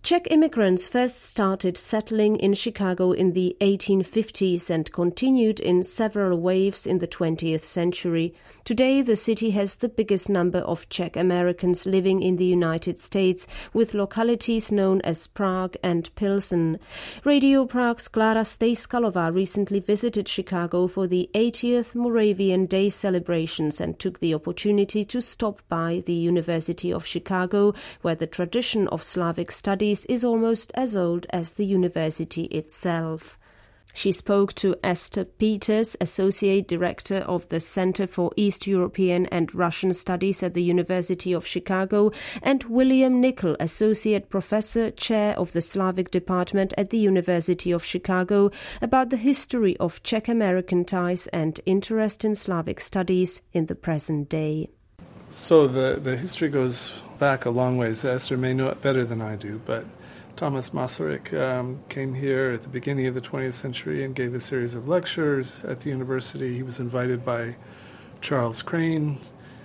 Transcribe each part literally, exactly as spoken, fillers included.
Czech immigrants first started settling in Chicago in the eighteen fifties and continued in several waves in the twentieth century. Today, the city has the biggest number of Czech Americans living in the United States, with localities known as Prague and Pilsen. Radio Prague's Klára Stejskalová recently visited Chicago for the eightieth Moravian Day celebrations and took the opportunity to stop by the University of Chicago, where the tradition of Slavic studies is almost as old as the university itself. She spoke to Esther Peters, Associate Director of the Center for East European and Russian Studies at the University of Chicago, and William Nickel, Associate Professor, Chair of the Slavic Department at the University of Chicago, about the history of Czech American ties and interest in Slavic studies in the present day. So the, the history goes back a long ways. Esther may know it better than I do, but Thomas Masaryk um, came here at the beginning of the twentieth century and gave a series of lectures at the university. He was invited by Charles Crane,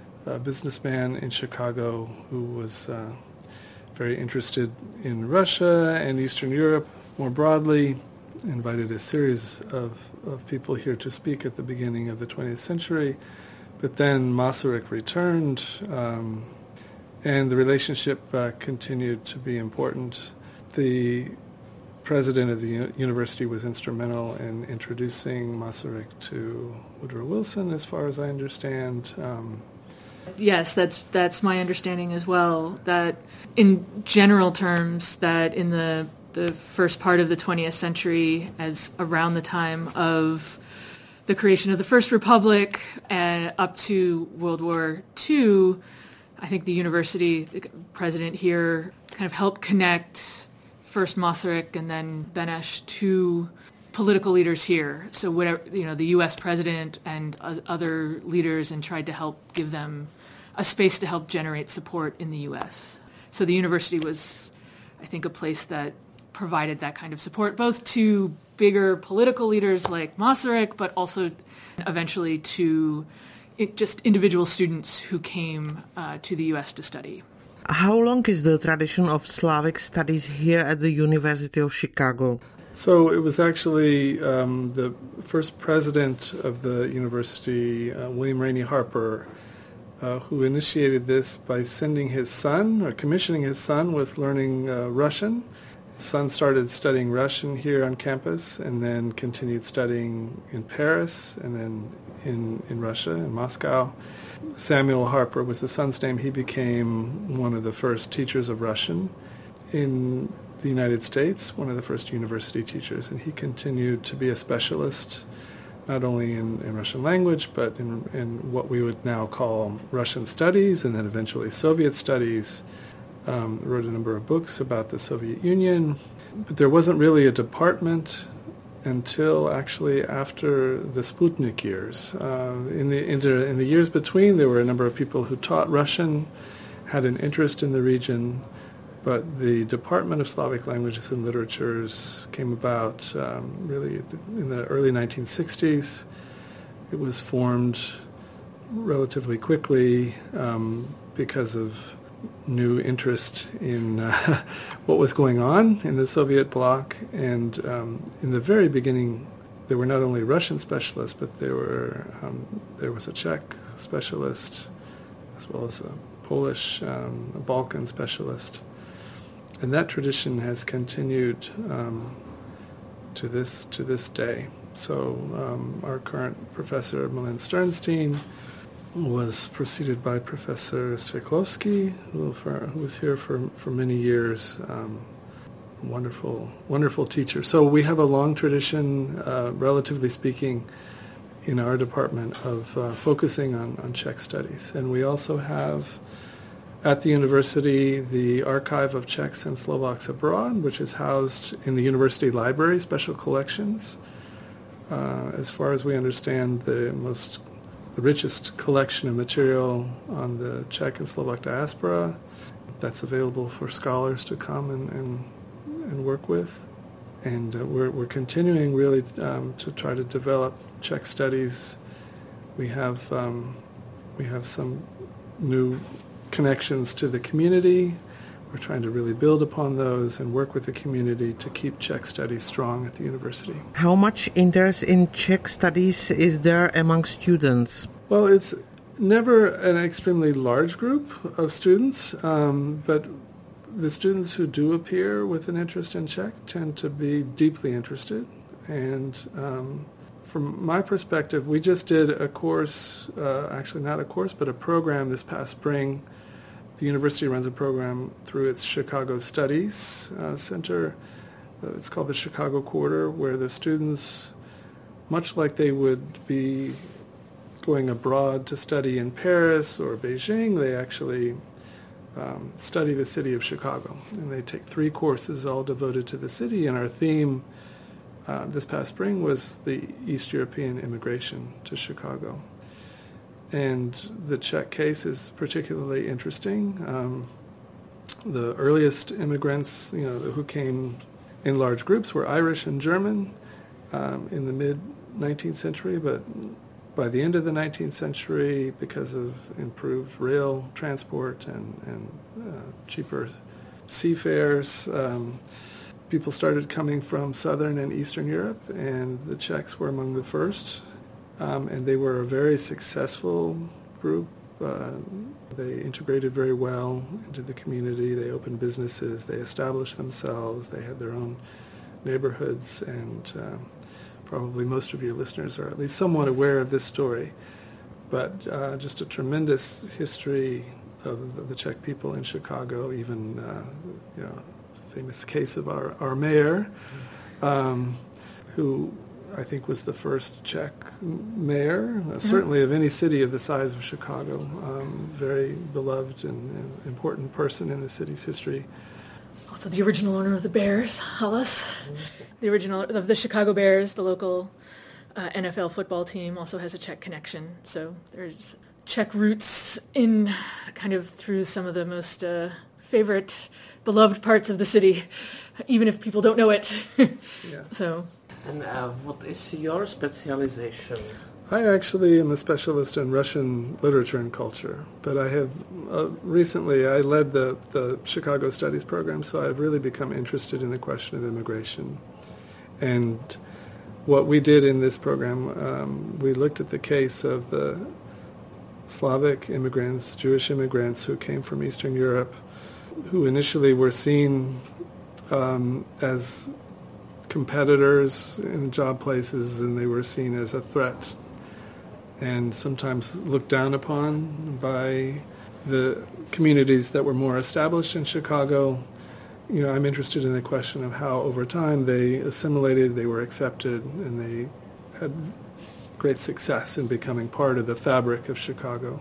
a businessman in Chicago who was uh, very interested in Russia and Eastern Europe more broadly, invited a series of, of people here to speak at the beginning of the twentieth century. But then Masaryk returned, um, and the relationship uh, continued to be important. The president of the u- university was instrumental in introducing Masaryk to Woodrow Wilson, as far as I understand. Um, yes, that's that's my understanding as well, that in general terms, that in the, the first part of the twentieth century, as around the time of the creation of the First Republic uh, up to World War Two, I think the university, the president here, kind of helped connect first Masaryk and then Beneš to political leaders here. So whatever, you know, the U S president and uh, other leaders, and tried to help give them a space to help generate support in the U S. So the university was, I think, a place that provided that kind of support, both to bigger political leaders like Masaryk, but also eventually to it, just individual students who came uh, to the U S to study. How long is the tradition of Slavic studies here at the University of Chicago? So it was actually um, the first president of the university, uh, William Rainey Harper, uh, who initiated this by sending his son, or commissioning his son with learning uh, Russian. His son started studying Russian here on campus and then continued studying in Paris and then in, in Russia, in Moscow. Samuel Harper was the son's name. He became one of the first teachers of Russian in the United States, one of the first university teachers, and he continued to be a specialist not only in, in Russian language, but in, in what we would now call Russian studies, and then eventually Soviet studies. Um, wrote a number of books about the Soviet Union, but there wasn't really a department until actually after the Sputnik years. Uh, in the in the, in the years between, there were a number of people who taught Russian, had an interest in the region, but the Department of Slavic Languages and Literatures came about um, really in the early nineteen sixties. It was formed relatively quickly um, because of new interest in uh, what was going on in the Soviet bloc. And um, in the very beginning, there were not only Russian specialists, but there were um, there was a Czech specialist, as well as a Polish, um, a Balkan specialist. And that tradition has continued um, to this to this day. So um, our current professor, Milan Sternstein, was preceded by Professor Sveklovsky, who, for, who was here for, for many years. Um, wonderful, wonderful teacher. So we have a long tradition, uh, relatively speaking, in our department of uh, focusing on, on Czech studies. And we also have at the university the Archive of Czechs and Slovaks Abroad, which is housed in the university library, special collections. Uh, as far as we understand, the most the richest collection of material on the Czech and Slovak diaspora that's available for scholars to come and, and, and work with. And uh, we're, we're continuing really um, to try to develop Czech studies. We have um, we have some new connections to the community. we're trying to really build upon those and work with the community to keep Czech studies strong at the university. How much interest in Czech studies is there among students? Well, it's never an extremely large group of students, um, but the students who do appear with an interest in Czech tend to be deeply interested. And um, from my perspective, we just did a course, uh, actually not a course, but a program this past spring. The university runs a program through its Chicago Studies uh, Center. Uh, it's called the Chicago Quarter, where the students, much like they would be going abroad to study in Paris or Beijing, they actually um, study the city of Chicago. And they take three courses all devoted to the city. And our theme uh, this past spring was the East European immigration to Chicago. And the Czech case is particularly interesting. Um, the earliest immigrants, you know, who came in large groups were Irish and German um, in the mid-nineteenth century, but by the end of the nineteenth century, because of improved rail transport and, and uh, cheaper seafares, um, people started coming from Southern and Eastern Europe, and the Czechs were among the first. Um, and they were a very successful group. Uh, they integrated very well into the community. They opened businesses. They established themselves. They had their own neighborhoods. And um, probably most of your listeners are at least somewhat aware of this story. But uh, just a tremendous history of the Czech people in Chicago, even uh, you know, famous case of our, our mayor, um, who I think was the first Czech mayor, uh, certainly of any city of the size of Chicago. Um, very beloved and, and important person in the city's history. Also the original owner of the Bears, Hollis. The original of the Chicago Bears, the local uh, N F L football team, also has a Czech connection. So there's Czech roots in kind of through some of the most uh, favorite, beloved parts of the city, even if people don't know it. Yes. So. And uh, what is your specialization? I actually am a specialist in Russian literature and culture, but I have uh, recently, I led the, the Chicago Studies program, so I've really become interested in the question of immigration. And what we did in this program, um, we looked at the case of the Slavic immigrants, Jewish immigrants who came from Eastern Europe, who initially were seen um, as competitors in job places, and they were seen as a threat and sometimes looked down upon by the communities that were more established in Chicago. You know, I'm interested in the question of how over time they assimilated, they were accepted, and they had great success in becoming part of the fabric of Chicago.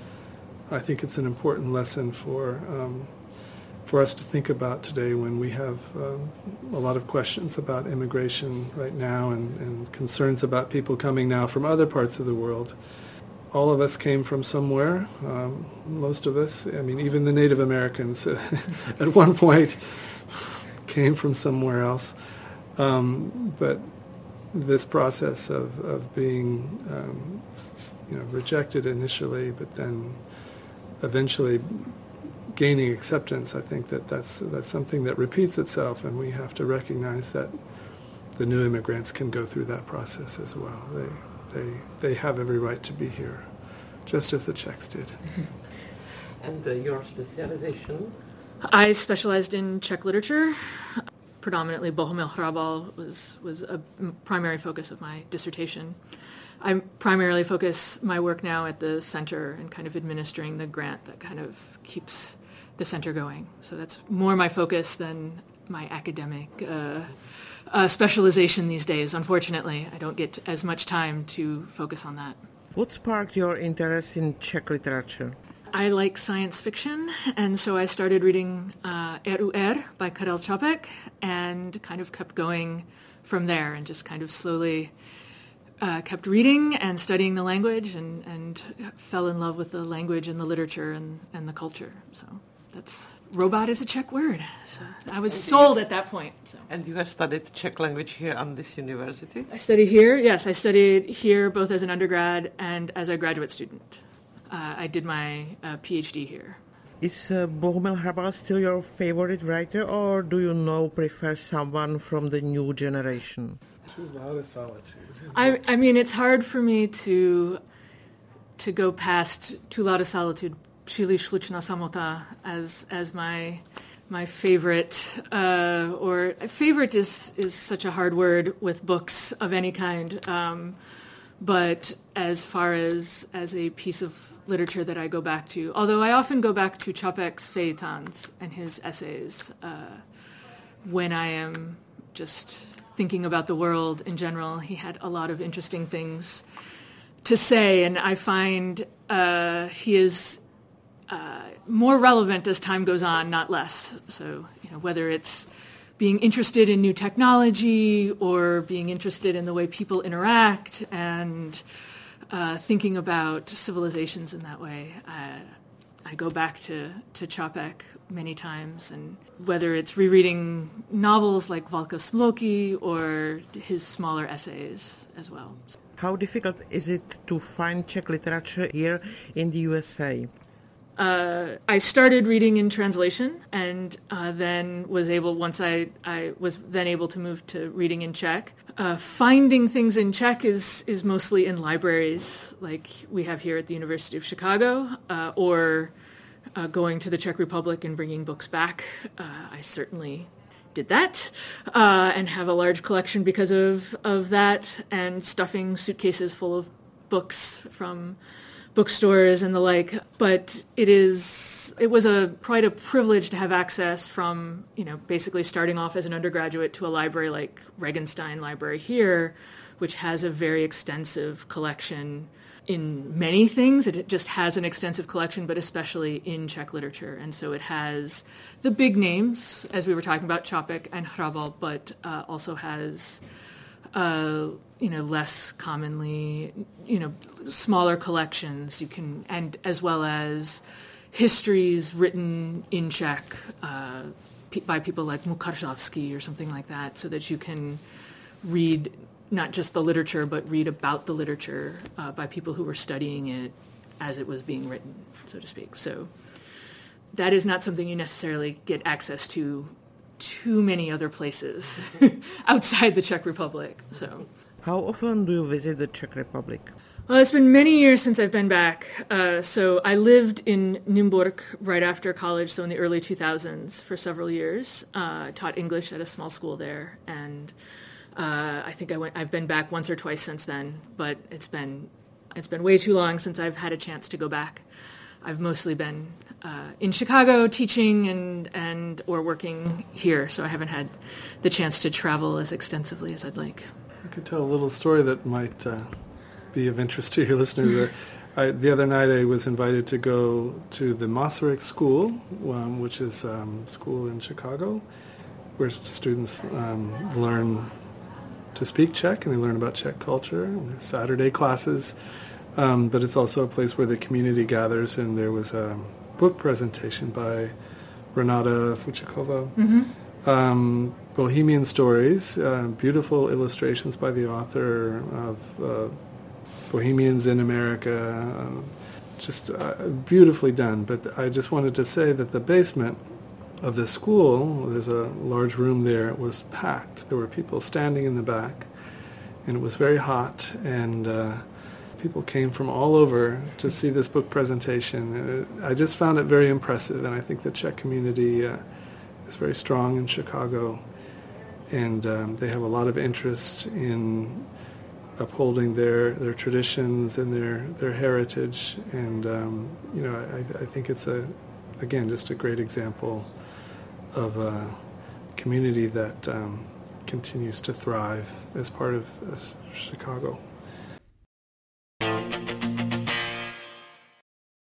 I think it's an important lesson for um, for us to think about today when we have um, a lot of questions about immigration right now and, and concerns about people coming now from other parts of the world. All of us came from somewhere, um, most of us. I mean, even the Native Americans at one point came from somewhere else. Um, but this process of, of being um, you know, rejected initially, but then eventually gaining acceptance, I think that that's, that's something that repeats itself, and we have to recognize that the new immigrants can go through that process as well. They, they, they have every right to be here, just as the Czechs did. And uh, your specialization? I specialized in Czech literature. Predominantly Bohumil Hrabal was, was a primary focus of my dissertation. I primarily focus my work now at the center and kind of administering the grant that kind of keeps the center going. So that's more my focus than my academic uh, uh, specialization these days. Unfortunately, I don't get as much time to focus on that. What sparked your interest in Czech literature? I like science fiction, and so I started reading uh, R U R by Karel Čapek and kind of kept going from there and just kind of slowly uh, kept reading and studying the language and, and fell in love with the language and the literature and, and the culture. So that's, robot is a Czech word. So I was sold at that point. So. And you have studied Czech language here on this university? I studied here, yes. I studied here both as an undergrad and as a graduate student. Uh, I did my uh, PhD here. Is uh, Bohumil Hrabal still your favorite writer, or do you now prefer someone from the new generation? Too Loud of Solitude. I, I mean, it's hard for me to to go past Too Loud of Solitude, Příliš hlučná samota, as as my my favorite. Uh, or favorite is is such a hard word with books of any kind. Um, but as far as as a piece of literature that I go back to, although I often go back to Čapek's feuilletons and his essays uh, when I am just thinking about the world in general. He had a lot of interesting things to say, and I find uh, he is uh, more relevant as time goes on, not less. So, you know, whether it's being interested in new technology or being interested in the way people interact and uh, thinking about civilizations in that way, uh, I go back to, to Čapek many times, and whether it's rereading novels like Válka Smloky or his smaller essays as well. How difficult is it to find Czech literature here in the U S A? Uh, I started reading in translation, and uh, then was able, once I, I was then able to move to reading in Czech. Uh, finding things in Czech is, is mostly in libraries, like we have here at the University of Chicago, uh, or uh, going to the Czech Republic and bringing books back. Uh, I certainly did that, uh, and have a large collection because of, of that, and stuffing suitcases full of books from bookstores and the like. But it is it was a quite a privilege to have access from, you know, basically starting off as an undergraduate to a library like Regenstein Library here, which has a very extensive collection in many things. It just has an extensive collection, but especially in Czech literature. And so it has the big names, as we were talking about, Čapek and Hrabal, but uh, also has uh, you know, less commonly, you know, smaller collections. You can, and as well as histories written in Czech uh, by people like Mukarzovsky or something like that, so that you can read not just the literature, but read about the literature uh, by people who were studying it as it was being written, so to speak. So that is not something you necessarily get access to too many other places outside the Czech Republic. So, how often do you visit the Czech Republic? Well, it's been many years since I've been back. Uh, so I lived in Nymburk right after college, so in the early two thousands for several years. Uh, I taught English at a small school there, and uh, I think I went. I've been back once or twice since then, but it's been it's been way too long since I've had a chance to go back. I've mostly been uh, in Chicago teaching and, and or working here, so I haven't had the chance to travel as extensively as I'd like. I could tell a little story that might uh, be of interest to your listeners. I, the other night I was invited to go to the Masaryk School, um, which is a um, school in Chicago, where students um, learn to speak Czech and they learn about Czech culture. And there's Saturday classes. Um, but it's also a place where the community gathers, and there was a book presentation by Renata Fučíková, mm-hmm. um, Bohemian Stories, uh, beautiful illustrations by the author of uh, Bohemians in America, uh, just uh, beautifully done. But I just wanted to say that the basement of the school, there's a large room there, it was packed. There were people standing in the back, and it was very hot, and uh, people came from all over to see this book presentation. I just found it very impressive, and I think the Czech community uh, is very strong in Chicago, and um, they have a lot of interest in upholding their, their traditions and their, their heritage, and um, you know, I, I think it's a, again, just a great example of a community that um, continues to thrive as part of uh, Chicago.